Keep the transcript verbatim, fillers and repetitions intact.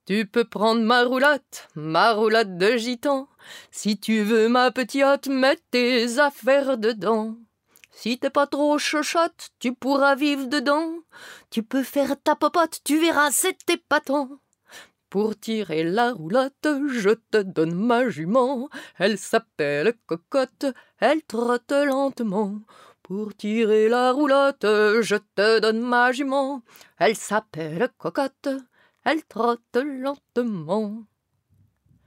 Tu peux prendre ma roulotte, ma roulotte de gitan. Si tu veux ma petite, mets tes affaires dedans. Si t'es pas trop chochotte, tu pourras vivre dedans. Tu peux faire ta popote, tu verras, c'est épatant. Pour tirer la roulotte, je te donne ma jument. Elle s'appelle Cocotte, elle trotte lentement. Pour tirer la roulotte, je te donne ma jument. Elle s'appelle Cocotte, elle trotte lentement.